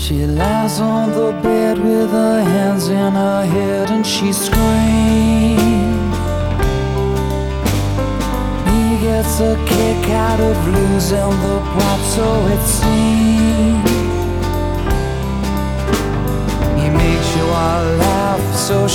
She lies on the bed with her hands in her head and she screams. He gets a kick out of losing the plot, so it seems. He makes you all laugh, so